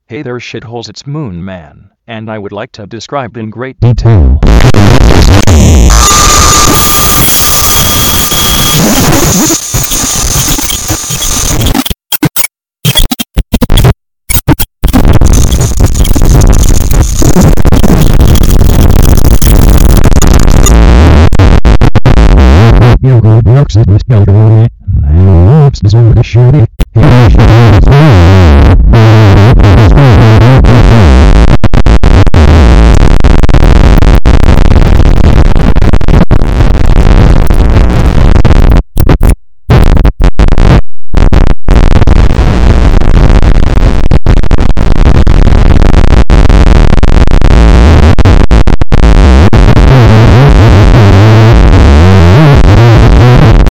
Hey there shitholes, it's Moon Man, and I would like to describe in great detail. You go box it with Calgary, and I loves the zone of shitty.